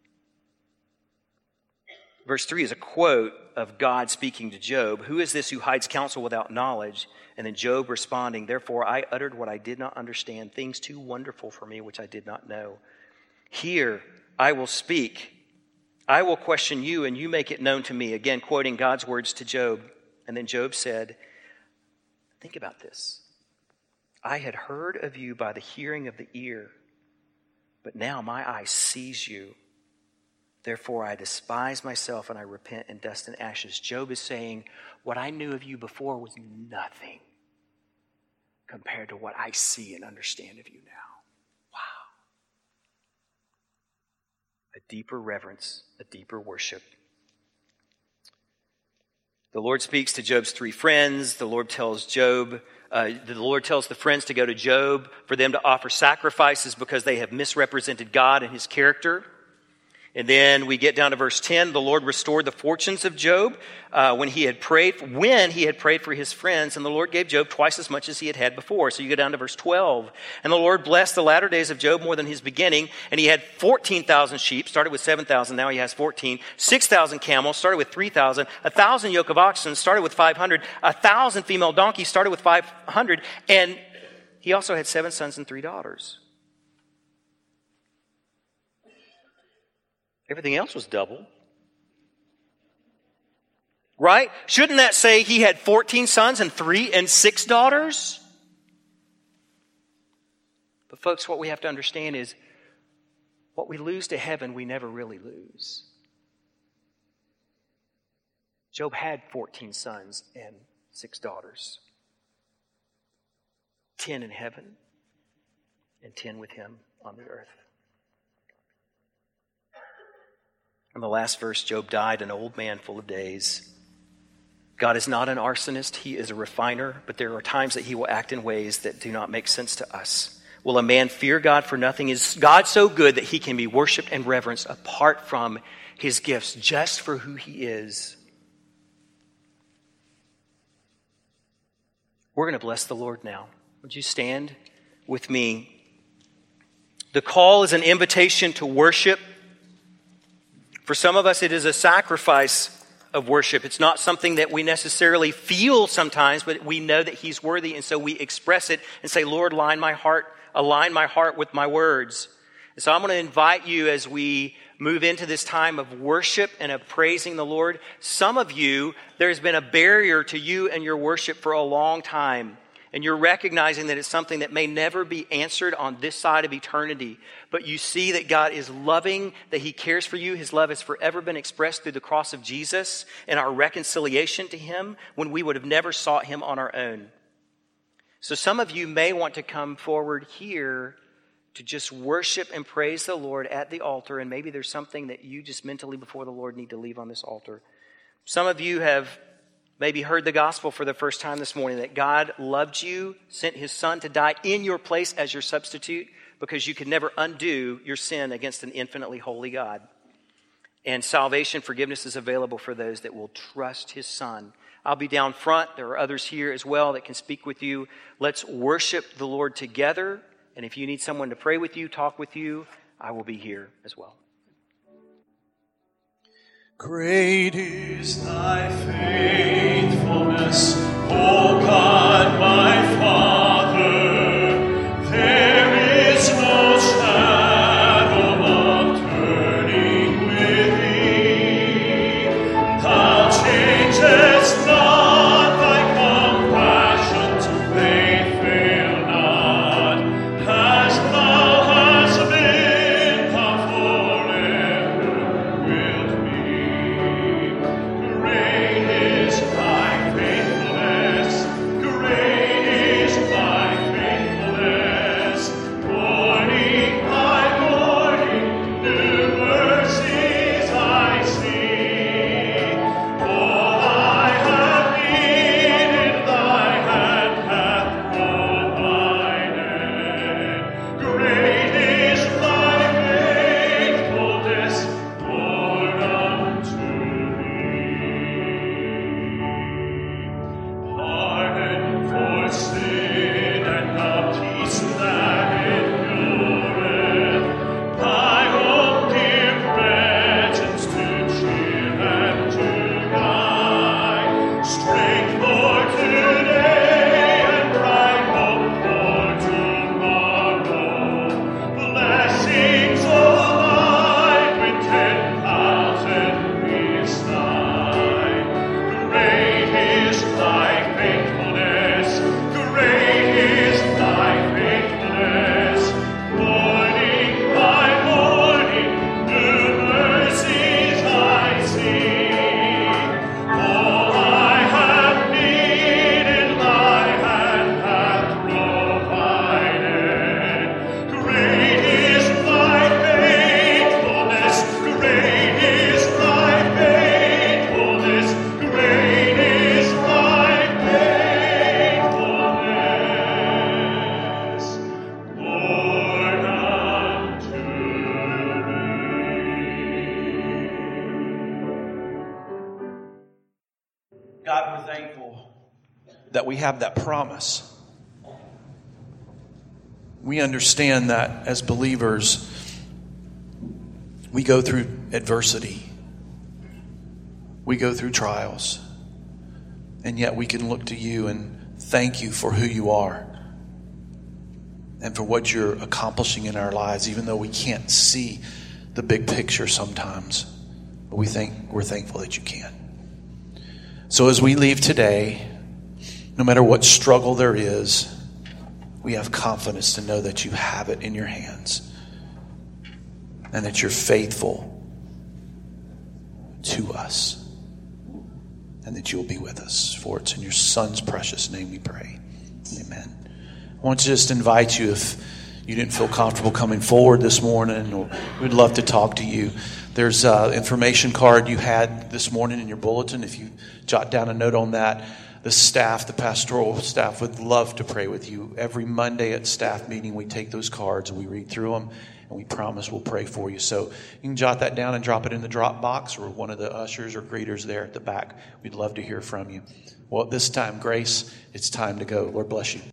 Verse 3 is a quote of God speaking to Job. Who is this who hides counsel without knowledge? And then Job responding, therefore I uttered what I did not understand, things too wonderful for me which I did not know. Here I will speak. I will question you and you make it known to me. Again, quoting God's words to Job. And then Job said, think about this. I had heard of you by the hearing of the ear, but now my eye sees you. Therefore I despise myself and I repent in dust and ashes. Job is saying, what I knew of you before was nothing compared to what I see and understand of you now. Wow. A deeper reverence, a deeper worship. The Lord speaks to Job's three friends. The Lord tells the friends to go to Job for them to offer sacrifices because they have misrepresented God and his character. And then we get down to verse 10. The Lord restored the fortunes of Job when he had prayed for his friends. And the Lord gave Job twice as much as he had had before. So you go down to verse 12. And the Lord blessed the latter days of Job more than his beginning. And he had 14,000 sheep, started with 7,000. Now he has 14. 6,000 camels, started with 3,000. 1,000 yoke of oxen, started with 500. 1,000 female donkeys, started with 500. And he also had 7 sons and 3 daughters. Everything else was double. Right? Shouldn't that say he had 14 sons and 3 and 6 daughters? But folks, what we have to understand is what we lose to heaven, we never really lose. Job had 14 sons and 6 daughters. 10 in heaven and 10 with him on the earth. In the last verse, Job died an old man full of days. God is not an arsonist, he is a refiner, but there are times that he will act in ways that do not make sense to us. Will a man fear God for nothing? Is God so good that he can be worshiped and reverenced apart from his gifts, just for who he is? We're going to bless the Lord now. Would you stand with me? The call is an invitation to worship. For some of us, it is a sacrifice of worship. It's not something that we necessarily feel sometimes, but we know that he's worthy, and so we express it and say, Lord, align my heart with my words. And so I'm going to invite you as we move into this time of worship and of praising the Lord. Some of you, there's been a barrier to you and your worship for a long time. And you're recognizing that it's something that may never be answered on this side of eternity. But you see that God is loving, that he cares for you. His love has forever been expressed through the cross of Jesus and our reconciliation to him when we would have never sought him on our own. So some of you may want to come forward here to just worship and praise the Lord at the altar. And maybe there's something that you just mentally before the Lord need to leave on this altar. Some of you have maybe heard the gospel for the first time this morning, that God loved you, sent his son to die in your place as your substitute because you could never undo your sin against an infinitely holy God. And salvation, forgiveness is available for those that will trust his son. I'll be down front. There are others here as well that can speak with you. Let's worship the Lord together. And if you need someone to pray with you, talk with you, I will be here as well. Great is thy faithfulness, O God, my Father. There is no shadow of turning with thee. Thou changest not, thy compassions, they fail not. As thou hast been, thou forever wilt be. Great is thy faithfulness. that we have that promise. We understand that as believers, we go through adversity. We go through trials. And yet we can look to you and thank you for who you are and for what you're accomplishing in our lives, even though we can't see the big picture sometimes. But we're thankful that you can. So as we leave today, no matter what struggle there is, we have confidence to know that you have it in your hands and that you're faithful to us and that you'll be with us. For it's in your Son's precious name we pray. Amen. I want to just invite you, if you didn't feel comfortable coming forward this morning, or we'd love to talk to you. There's an information card you had this morning in your bulletin. If you jot down a note on that, the staff, the pastoral staff, would love to pray with you. Every Monday at staff meeting, we take those cards and we read through them, and we promise we'll pray for you. So you can jot that down and drop it in the drop box, or one of the ushers or greeters there at the back. We'd love to hear from you. Well, at this time, Grace, it's time to go. Lord bless you.